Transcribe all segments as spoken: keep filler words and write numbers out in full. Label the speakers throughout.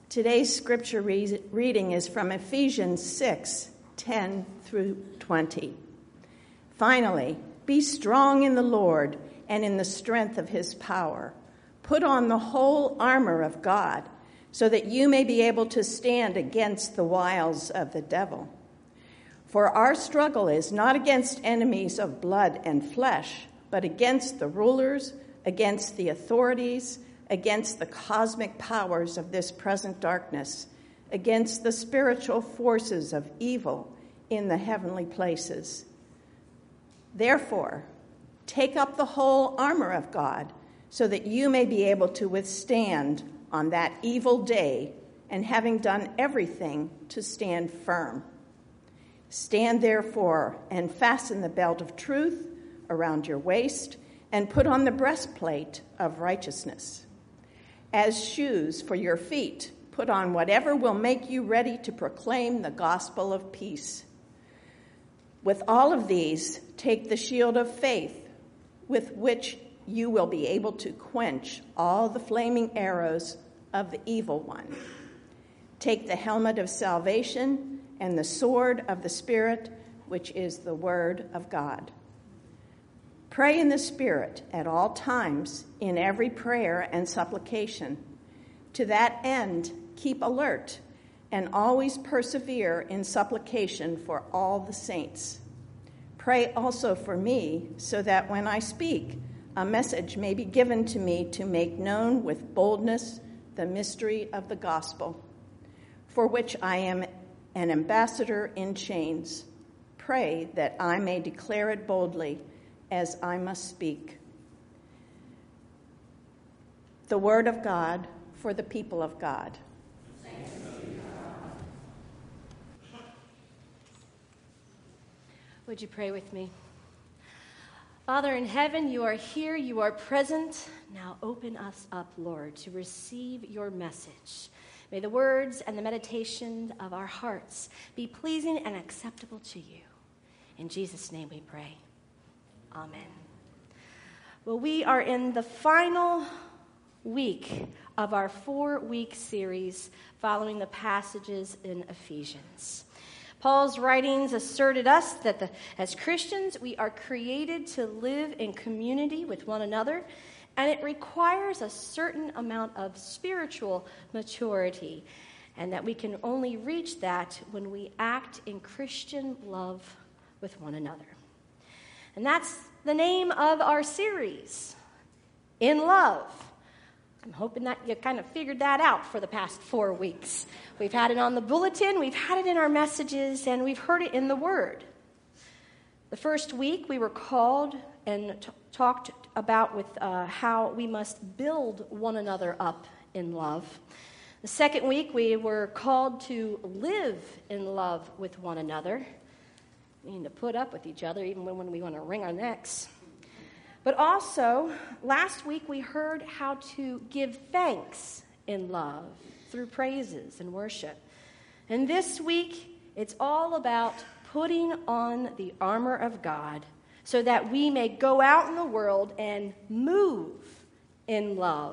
Speaker 1: Today's scripture re- reading is from Ephesians six, ten through twenty. Finally, be strong in the Lord and in the strength of his power. Put on the whole armor of God, so that you may be able to stand against the wiles of the devil. For our struggle is not against enemies of blood and flesh, but against the rulers, against the authorities, against the cosmic powers of this present darkness, against the spiritual forces of evil in the heavenly places. Therefore, take up the whole armor of God, so that you may be able to withstand on that evil day, and having done everything, to stand firm. Stand therefore and fasten the belt of truth around your waist, and put on the breastplate of righteousness. As shoes for your feet, put on whatever will make you ready to proclaim the gospel of peace. With all of these, take the shield of faith, with which you will be able to quench all the flaming arrows of the evil one. Take the helmet of salvation and the sword of the Spirit, which is the word of God. Pray in the Spirit at all times, in every prayer and supplication. To that end, keep alert and always persevere in supplication for all the saints. Pray also for me, so that when I speak, a message may be given to me to make known with boldness the mystery of the gospel, for which I am an ambassador in chains. Pray that I may declare it boldly, as I must speak. The word of God for the people of God.
Speaker 2: Thanks be to God.
Speaker 3: Would you pray with me? Father in heaven, you are here, you are present. Now open us up, Lord, to receive your message. May the words and the meditation of our hearts be pleasing and acceptable to you. In Jesus' name we pray. Amen. Well, we are in the final week of our four-week series following the passages in Ephesians. Paul's writings asserted us that the, as Christians, we are created to live in community with one another, and it requires a certain amount of spiritual maturity, and that we can only reach that when we act in Christian love with one another. And that's the name of our series, In Love. I'm hoping that you kind of figured that out for the past four weeks. We've had it on the bulletin, we've had it in our messages, and we've heard it in the Word. The first week we were called and t- talked about with uh, how we must build one another up in love. The second week we were called to live in love with one another. We need to put up with each other even when we want to wring our necks. But also, last week we heard how to give thanks in love through praises and worship. And this week, it's all about putting on the armor of God so that we may go out in the world and move in love.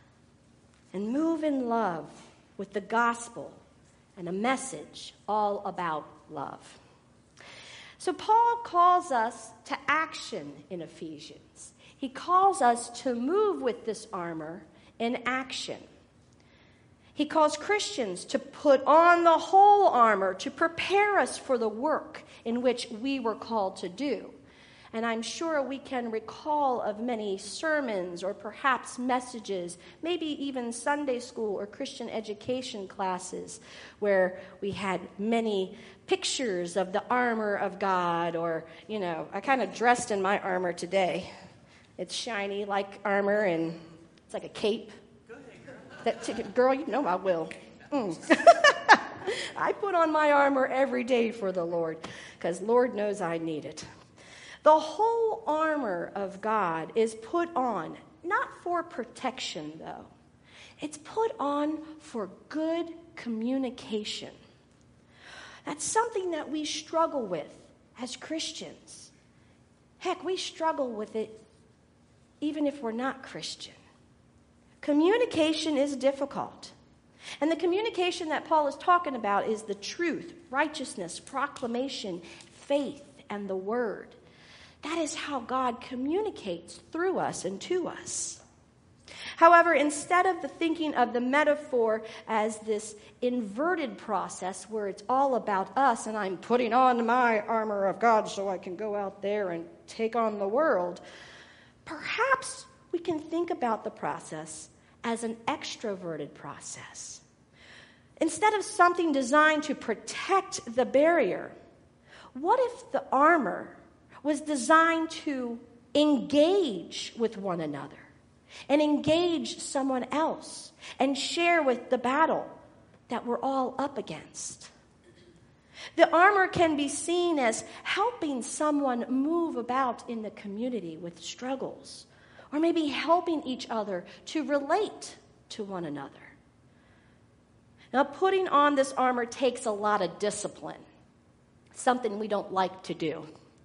Speaker 3: And move in love with the gospel and a message all about love. So Paul calls us to action in Ephesians. He calls us to move with this armor in action. He calls Christians to put on the whole armor to prepare us for the work in which we were called to do. And I'm sure we can recall of many sermons or perhaps messages, maybe even Sunday school or Christian education classes, where we had many pictures of the armor of God, or, you know, I kind of dressed in my armor today. It's shiny like armor, and it's like a cape.
Speaker 2: Go ahead, girl.
Speaker 3: That t- girl, you know I will. Mm. I put on my armor every day for the Lord, because Lord knows I need it. The whole armor of God is put on, not for protection, though. It's put on for good communication. That's something that we struggle with as Christians. Heck, we struggle with it even if we're not Christian. Communication is difficult. And the communication that Paul is talking about is the truth, righteousness, proclamation, faith, and the word. That is how God communicates through us and to us. However, instead of the thinking of the metaphor as this inverted process where it's all about us and I'm putting on my armor of God so I can go out there and take on the world, perhaps we can think about the process as an extroverted process. Instead of something designed to protect the barrier, what if the armor was designed to engage with one another and engage someone else and share with the battle that we're all up against? The armor can be seen as helping someone move about in the community with struggles, or maybe helping each other to relate to one another. Now, putting on this armor takes a lot of discipline, something we don't like to do.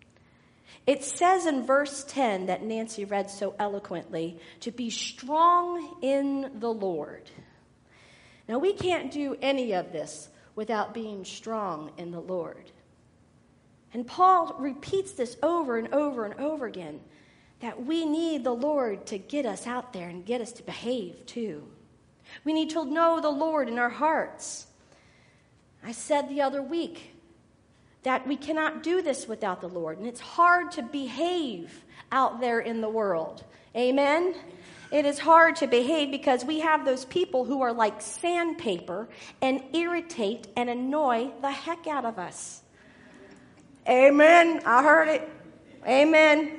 Speaker 3: It says in verse ten that Nancy read so eloquently, to be strong in the Lord. Now, we can't do any of this without being strong in the Lord. And Paul repeats this over and over and over again, that we need the Lord to get us out there and get us to behave too. We need to know the Lord in our hearts. I said the other week that we cannot do this without the Lord, and it's hard to behave out there in the world. Amen? It is hard to behave because we have those people who are like sandpaper and irritate and annoy the heck out of us. Amen. I heard it. Amen.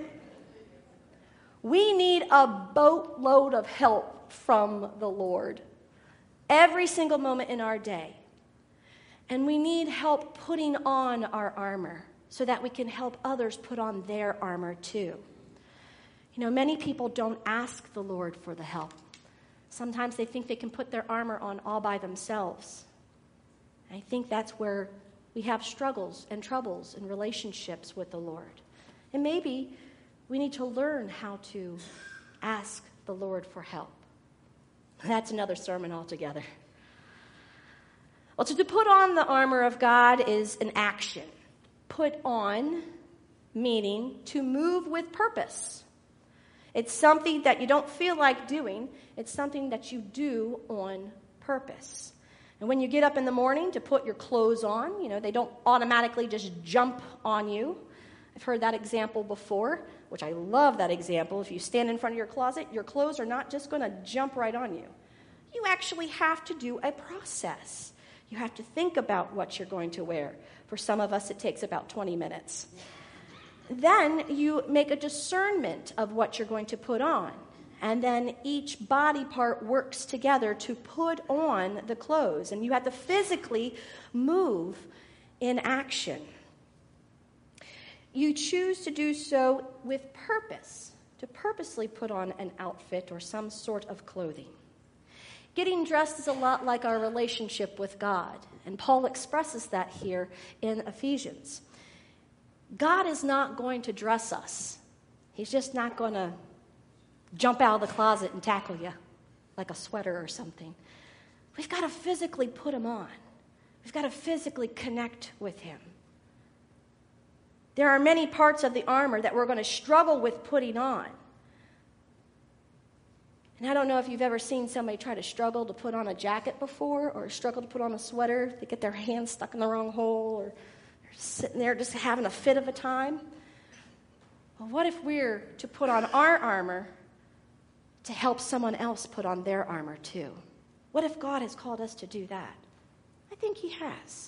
Speaker 3: We need a boatload of help from the Lord every single moment in our day. And we need help putting on our armor so that we can help others put on their armor too. You know, many people don't ask the Lord for the help. Sometimes they think they can put their armor on all by themselves. I think that's where we have struggles and troubles in relationships with the Lord. And maybe we need to learn how to ask the Lord for help. That's another sermon altogether. Well, so to put on the armor of God is an action. Put on, meaning to move with purpose. It's something that you don't feel like doing. It's something that you do on purpose. And when you get up in the morning to put your clothes on, you know, they don't automatically just jump on you. I've heard that example before, which I love that example. If you stand in front of your closet, your clothes are not just going to jump right on you. You actually have to do a process. You have to think about what you're going to wear. For some of us, it takes about twenty minutes. Then you make a discernment of what you're going to put on. And then each body part works together to put on the clothes. And you have to physically move in action. You choose to do so with purpose, to purposely put on an outfit or some sort of clothing. Getting dressed is a lot like our relationship with God, and Paul expresses that here in Ephesians. God is not going to dress us. He's just not going to jump out of the closet and tackle you like a sweater or something. We've got to physically put him on. We've got to physically connect with him. There are many parts of the armor that we're going to struggle with putting on. And I don't know if you've ever seen somebody try to struggle to put on a jacket before, or struggle to put on a sweater. They get their hands stuck in the wrong hole, or they're sitting there just having a fit of a time. Well, what if we're to put on our armor to help someone else put on their armor too? What if God has called us to do that? I think he has.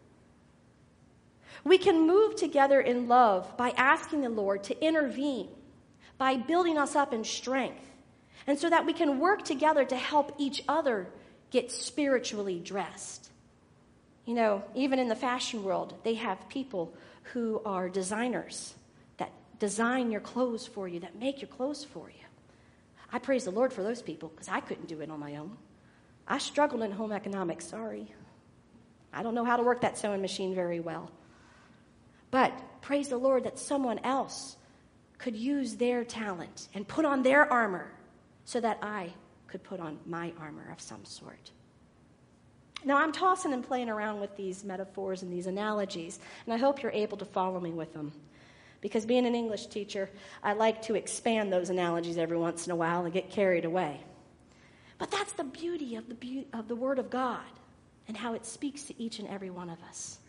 Speaker 3: We can move together in love by asking the Lord to intervene, by building us up in strength, and so that we can work together to help each other get spiritually dressed. You know, even in the fashion world, they have people who are designers that design your clothes for you, that make your clothes for you. I praise the Lord for those people because I couldn't do it on my own. I struggled in home economics, sorry. I don't know how to work that sewing machine very well. But praise the Lord that someone else could use their talent and put on their armor so that I could put on my armor of some sort. Now, I'm tossing and playing around with these metaphors and these analogies, and I hope you're able to follow me with them. Because being an English teacher, I like to expand those analogies every once in a while and get carried away. But that's the beauty of the be- of the Word of God and how it speaks to each and every one of us.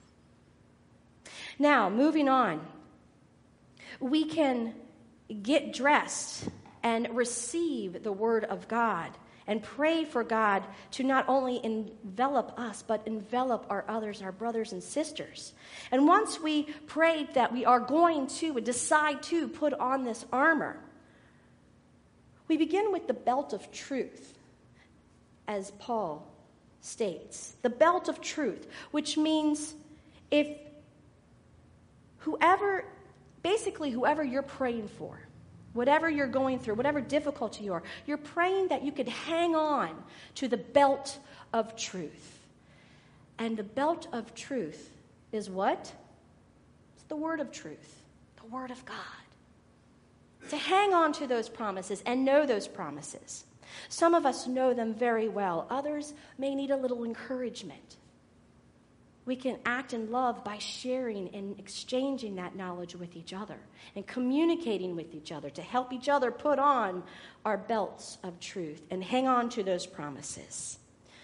Speaker 3: Now, moving on, we can get dressed and receive the Word of God and pray for God to not only envelop us, but envelop our others, our brothers and sisters. And once we pray that we are going to decide to put on this armor, we begin with the belt of truth, as Paul states. The belt of truth, which means if whoever, basically whoever you're praying for, whatever you're going through, whatever difficulty you are, you're praying that you could hang on to the belt of truth. And the belt of truth is what? It's the word of truth, the word of God. To hang on to those promises and know those promises. Some of us know them very well. Others may need a little encouragement. We can act in love by sharing and exchanging that knowledge with each other and communicating with each other to help each other put on our belts of truth and hang on to those promises.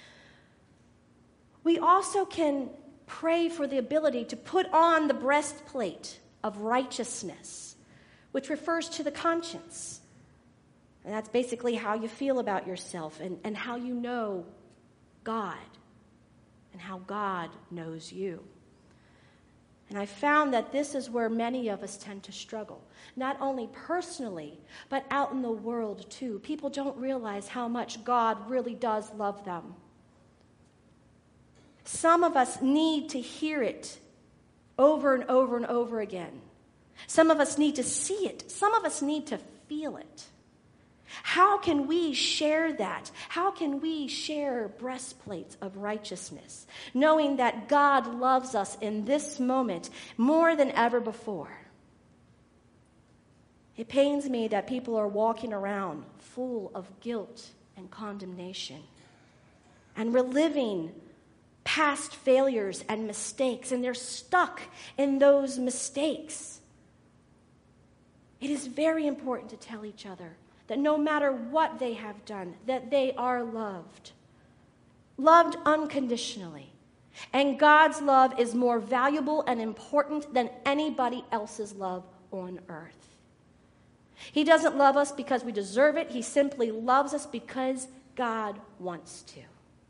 Speaker 3: We also can pray for the ability to put on the breastplate of righteousness, which refers to the conscience. And that's basically how you feel about yourself and, and how you know God. And how God knows you. And I found that this is where many of us tend to struggle. Not only personally, but out in the world too. People don't realize how much God really does love them. Some of us need to hear it over and over and over again. Some of us need to see it. Some of us need to feel it. How can we share that? How can we share breastplates of righteousness, knowing that God loves us in this moment more than ever before? It pains me that people are walking around full of guilt and condemnation and reliving past failures and mistakes, and they're stuck in those mistakes. It is very important to tell each other that no matter what they have done, that they are loved. Loved unconditionally. And God's love is more valuable and important than anybody else's love on earth. He doesn't love us because we deserve it. He simply loves us because God wants to.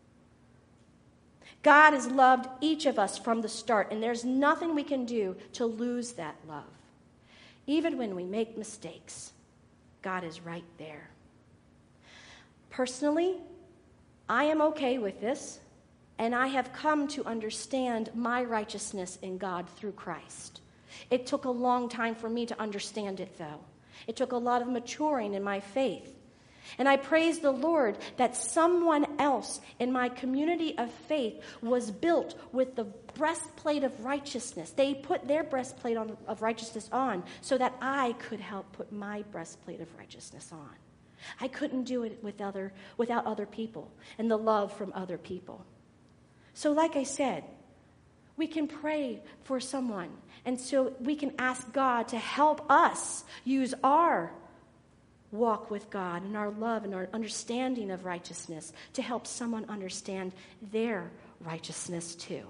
Speaker 3: God has loved each of us from the start, and there's nothing we can do to lose that love. Even when we make mistakes, God is right there. Personally, I am okay with this, and I have come to understand my righteousness in God through Christ. It took a long time for me to understand it, though. It took a lot of maturing in my faith. And I praise the Lord that someone else in my community of faith was built with the breastplate of righteousness. They put their breastplate on, of righteousness on so that I could help put my breastplate of righteousness on. I couldn't do it with other, without other people and the love from other people. So like I said, we can pray for someone, and so we can ask God to help us use our walk with God and our love and our understanding of righteousness to help someone understand their righteousness too.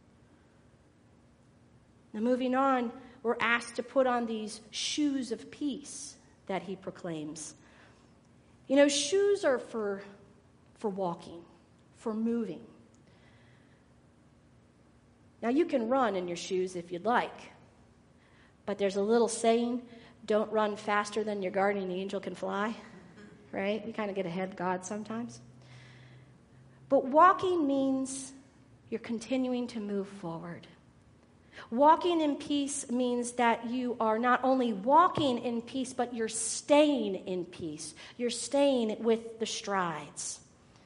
Speaker 3: Now, moving on, we're asked to put on these shoes of peace that he proclaims. You know, shoes are for, for walking, for moving. Now, you can run in your shoes if you'd like, but there's a little saying, don't run faster than your guardian angel can fly, right? We kind of get ahead of God sometimes. But walking means you're continuing to move forward. Walking in peace means that you are not only walking in peace, but you're staying in peace. You're staying with the strides.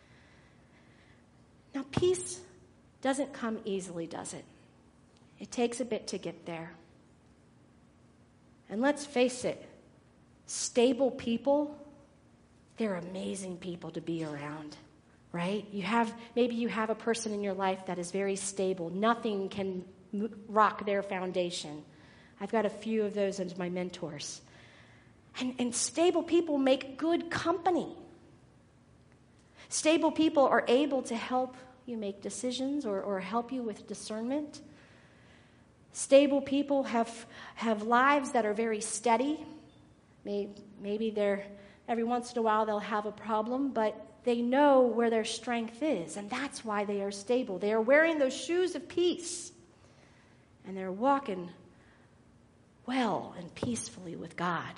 Speaker 3: Now, peace doesn't come easily, does it? It takes a bit to get there. And let's face it, stable people, they're amazing people to be around. right? You have, maybe you have a person in your life that is very stable. Nothing can rock their foundation. I've got a few of those as my mentors. And, and stable people make good company. Stable people are able to help you make decisions or, or help you with discernment. Stable people have, have lives that are very steady. Maybe, maybe they're, every once in a while they'll have a problem, but they know where their strength is, and that's why they are stable. They are wearing those shoes of peace, and they're walking well and peacefully with God.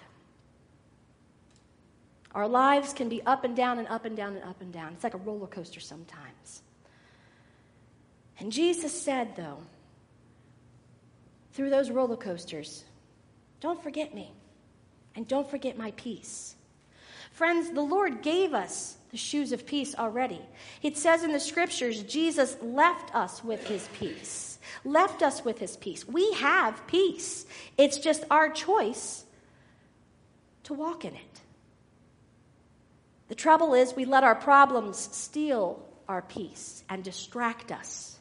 Speaker 3: Our lives can be up and down and up and down and up and down. It's like a roller coaster sometimes. And Jesus said, though, through those roller coasters, don't forget me, and don't forget my peace. Friends, the Lord gave us the shoes of peace already. It says in the scriptures, Jesus left us with his peace. Left us with his peace. We have peace. It's just our choice to walk in it. The trouble is we let our problems steal our peace and distract us.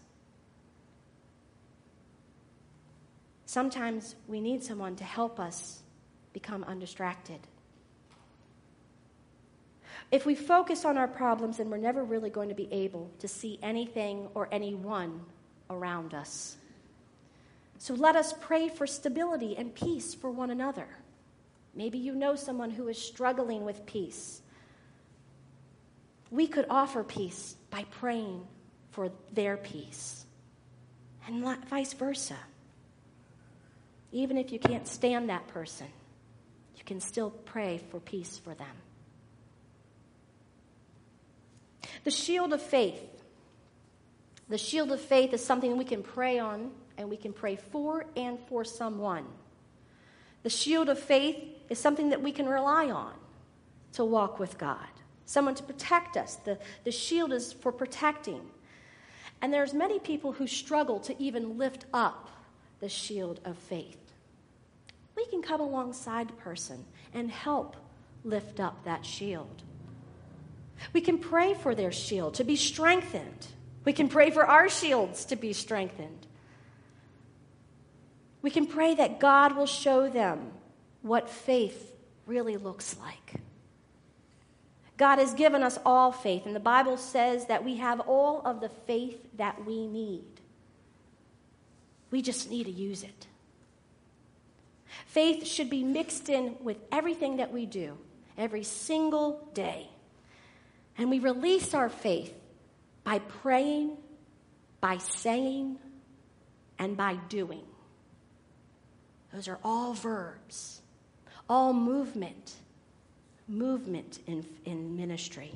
Speaker 3: Sometimes we need someone to help us become undistracted. If we focus on our problems, then we're never really going to be able to see anything or anyone around us. So let us pray for stability and peace for one another. Maybe you know someone who is struggling with peace. We could offer peace by praying for their peace, and vice versa. Even if you can't stand that person, you can still pray for peace for them. The shield of faith. The shield of faith is something we can pray on, and we can pray for and for someone. The shield of faith is something that we can rely on to walk with God. Someone to protect us. The, the shield is for protecting. And there's many people who struggle to even lift up the shield of faith. We can come alongside a person and help lift up that shield. We can pray for their shield to be strengthened. We can pray for our shields to be strengthened. We can pray that God will show them what faith really looks like. God has given us all faith, and the Bible says that we have all of the faith that we need. We just need to use it. Faith should be mixed in with everything that we do, every single day. And we release our faith by praying, by saying, and by doing. Those are all verbs, all movement, movement in, in ministry.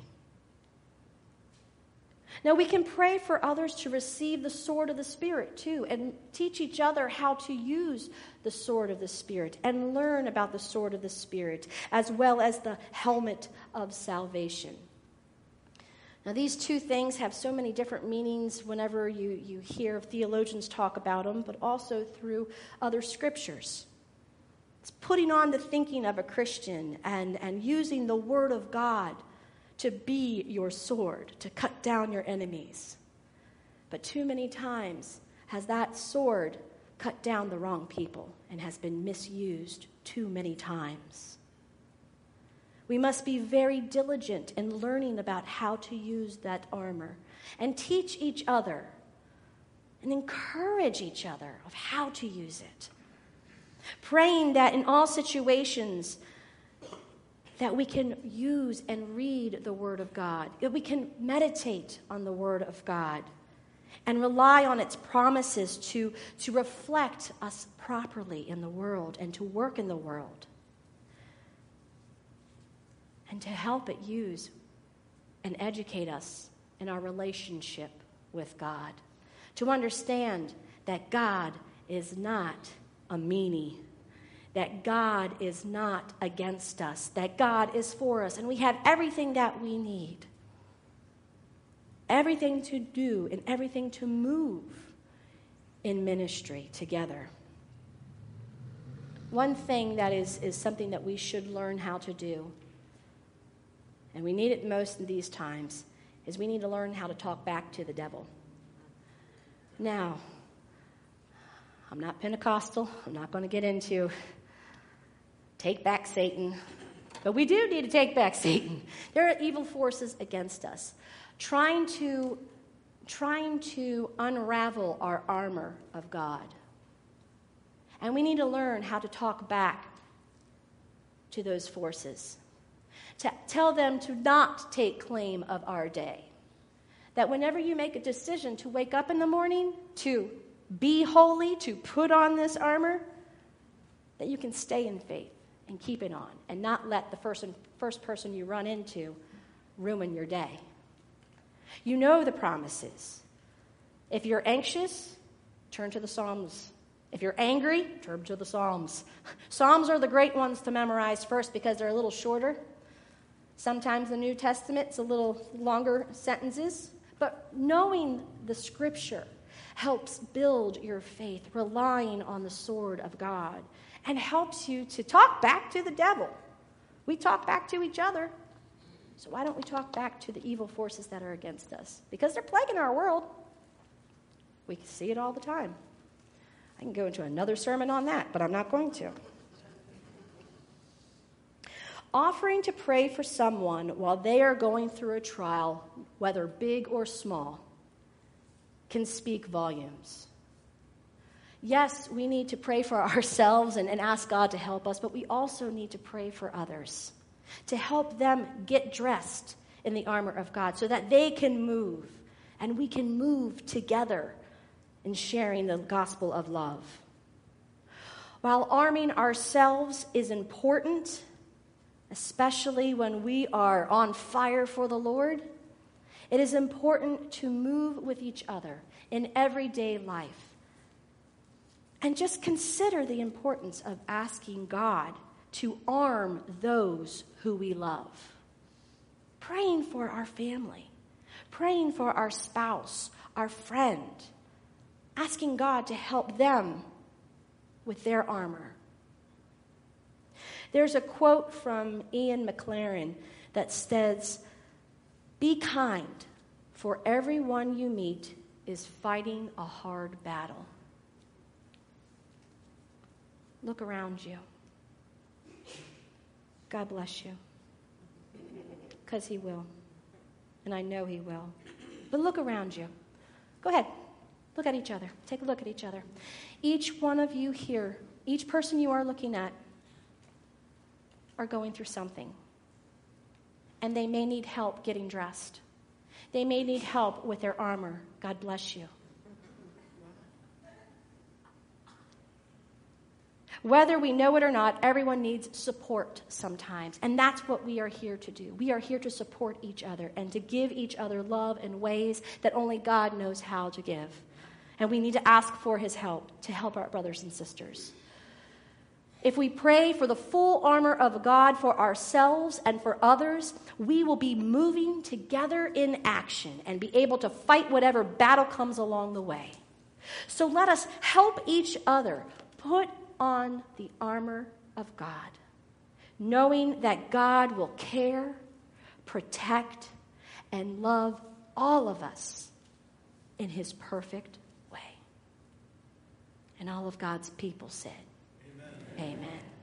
Speaker 3: Now, we can pray for others to receive the sword of the Spirit, too, and teach each other how to use the sword of the Spirit and learn about the sword of the Spirit, as well as the helmet of salvation. Now, these two things have so many different meanings whenever you, you hear theologians talk about them, but also through other scriptures. It's putting on the thinking of a Christian and, and using the Word of God to be your sword, to cut down your enemies. But too many times has that sword cut down the wrong people and has been misused too many times. We must be very diligent in learning about how to use that armor and teach each other and encourage each other of how to use it. Praying that in all situations that we can use and read the Word of God, that we can meditate on the Word of God and rely on its promises to, to reflect us properly in the world and to work in the world, and to help it use and educate us in our relationship with God, to understand that God is not a meanie, that God is not against us, that God is for us, and we have everything that we need, everything to do and everything to move in ministry together. One thing that is, is something that we should learn how to do, and we need it most in these times, is we need to learn how to talk back to the devil. Now, I'm not Pentecostal. I'm not going to get into take back Satan. But we do need to take back Satan. There are evil forces against us, trying to, trying to unravel our armor of God. And we need to learn how to talk back to those forces, to tell them to not take claim of our day. That whenever you make a decision to wake up in the morning, to be holy, to put on this armor, that you can stay in faith and keep it on and not let the first, first person you run into ruin your day. You know the promises. If you're anxious, turn to the Psalms. If you're angry, turn to the Psalms. Psalms are the great ones to memorize first because they're a little shorter. Sometimes the New Testament's a little longer sentences. But knowing the Scripture helps build your faith, relying on the sword of God, and helps you to talk back to the devil. We talk back to each other. So why don't we talk back to the evil forces that are against us? Because they're plaguing our world. We can see it all the time. I can go into another sermon on that, but I'm not going to. Offering to pray for someone while they are going through a trial, whether big or small, can speak volumes. Yes, we need to pray for ourselves and, and ask God to help us, but we also need to pray for others, to help them get dressed in the armor of God so that they can move, and we can move together in sharing the gospel of love. While arming ourselves is important, especially when we are on fire for the Lord, it is important to move with each other in everyday life. And just consider the importance of asking God to arm those who we love. Praying for our family, praying for our spouse, our friend, asking God to help them with their armor. There's a quote from Ian McLaren that says, "Be kind, for everyone you meet is fighting a hard battle." Look around you. God bless you. Because He will. And I know He will. But look around you. Go ahead. Look at each other. Take a look at each other. Each one of you here, each person you are looking at, are going through something. And they may need help getting dressed. They may need help with their armor. God bless you. Whether we know it or not, everyone needs support sometimes. And that's what we are here to do. We are here to support each other and to give each other love in ways that only God knows how to give. And we need to ask for His help to help our brothers and sisters. If we pray for the full armor of God for ourselves and for others, we will be moving together in action and be able to fight whatever battle comes along the way. So let us help each other put on the armor of God, knowing that God will care, protect, and love all of us in His perfect way. And all of God's people said, Amen. Amen.